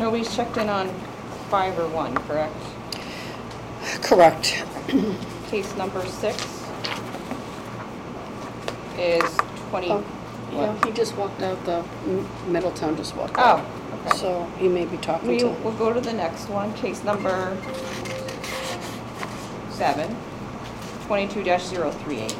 Nobody's checked in on 5 or 1, correct? Correct. Case number 6 is 20. Yeah, he just walked out, Middletown just walked out. Oh, okay. So he may be talking We'll go to the next one, case number 7, 22-038.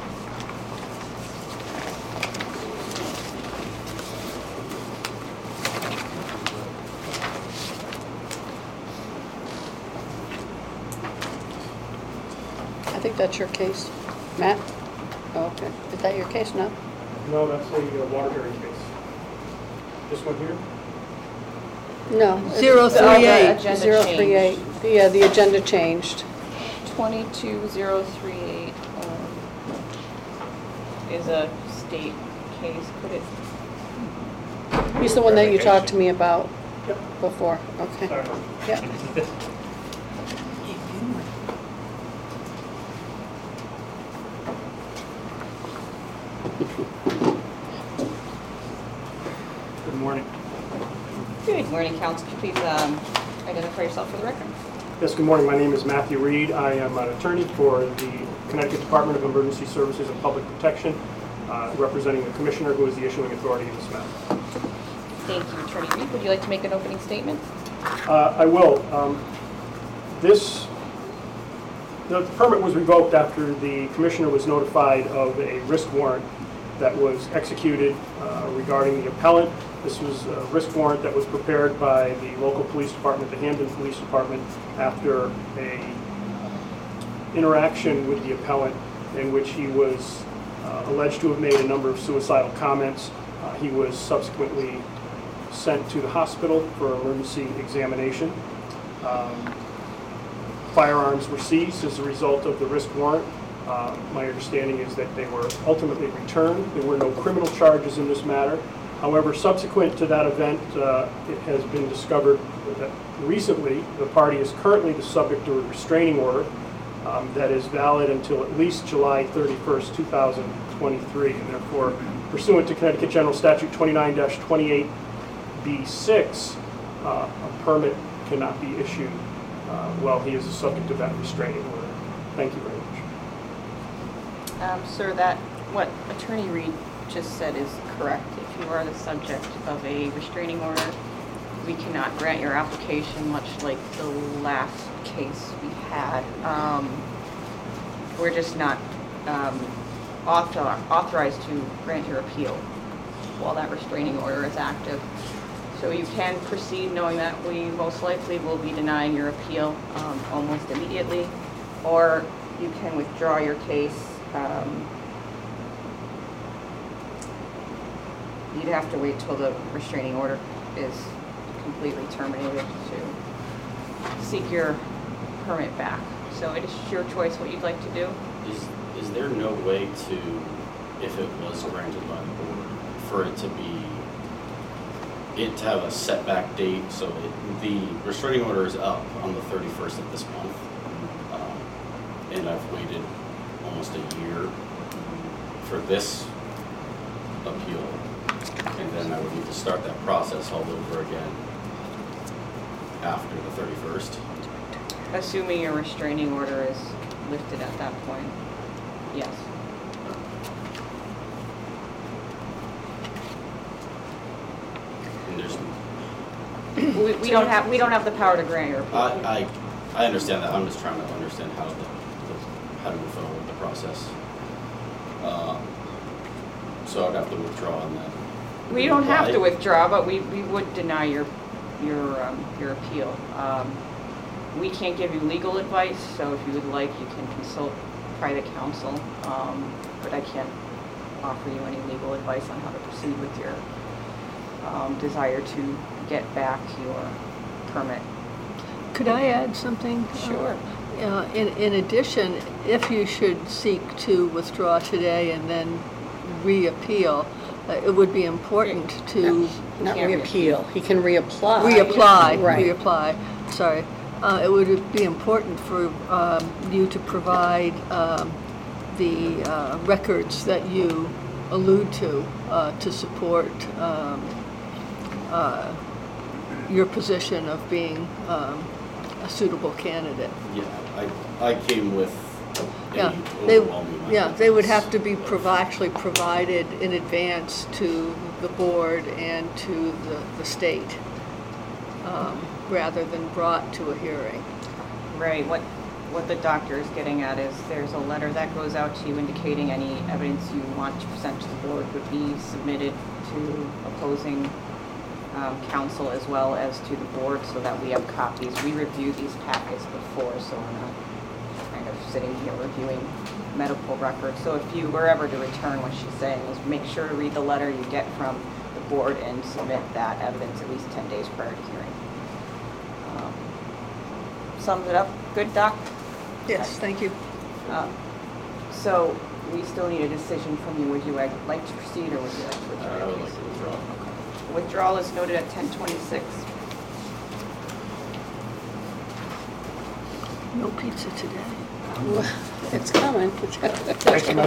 I think that's your case. Matt? Oh, okay. Is that your case now? No, that's a water hearing case. This one here? No. 038. Agenda 038. Yeah, the agenda changed. 22038 is a state case. Could it? He's the one that you talked to me about Yep. before. Okay. Sorry. Yeah. Good morning. Good morning, counsel. Could you please identify yourself for the record? Yes, good morning. My name is Matthew Reed. I am an attorney for the Connecticut Department of Emergency Services and Public Protection, representing the commissioner who is the issuing authority in this matter. Thank you, Attorney Reed. Would you like to make an opening statement? I will. The permit was revoked after the commissioner was notified of a risk warrant that was executed regarding the appellant. This was a risk warrant that was prepared by the local police department, the Hamden Police Department, after a interaction with the appellant in which he was alleged to have made a number of suicidal comments. He was subsequently sent to the hospital for emergency examination. Firearms were seized as a result of the risk warrant. My understanding is that they were ultimately returned. There were no criminal charges in this matter. However, subsequent to that event, it has been discovered that recently the party is currently the subject of a restraining order that is valid until at least July 31st, 2023, and therefore, pursuant to Connecticut General Statute 29-28B6, a permit cannot be issued while he is the subject of that restraining order. Thank you very much. Sir, what Attorney Reed just said is correct. If you are the subject of a restraining order, we cannot grant your application, much like the last case we had. We're just not authorized to grant your appeal while that restraining order is active. So you can proceed knowing that we most likely will be denying your appeal almost immediately, or you can withdraw your case. You'd have to wait till the restraining order is completely terminated to seek your permit back. So it is your choice what you'd like to do. Is there no way to, if it was granted by the board, for it to have a setback date, so the restraining order is up on the 31st of this month, and I've waited almost a year for this appeal, and then I would need to start that process all over again after the 31st. Assuming your restraining order is lifted at that point, yes. We don't have the power to grant your appeal. I understand that. I'm just trying to understand how to move forward with the process. So I'd have to withdraw on that. We don't have to withdraw, but we would deny your appeal. We can't give you legal advice, so if you would like, you can consult private counsel. But I can't offer you any legal advice on how to proceed with your desire to get back your permit. Could I add something? Sure. In addition, if you should seek to withdraw today and then reappeal, it would be important to Not reappeal. He can reapply. Right. Reapply. Sorry. It would be important for you to provide the records that you allude to support your position of being a suitable candidate. Yeah, I came with Yeah, a they, overwhelming amount yeah, of they would have evidence to be actually provided in advance to the board and to the state, rather than brought to a hearing. Right, what the doctor is getting at is there's a letter that goes out to you indicating any evidence you want to present to the board would be submitted to opposing counsel as well as to the board so that we have copies. We review these packets before, so we're not kind of sitting here reviewing medical records. So if you were ever to return, what she's saying is make sure to read the letter you get from the board and submit that evidence at least 10 days prior to hearing. Sums it up. Good, Doc? Yes, thank you. So we still need a decision from you. Would you like to proceed or would you like to withdraw? I would like to withdraw. Withdrawal is noted at 10:26. No pizza today. It's coming. Thanks, Matt.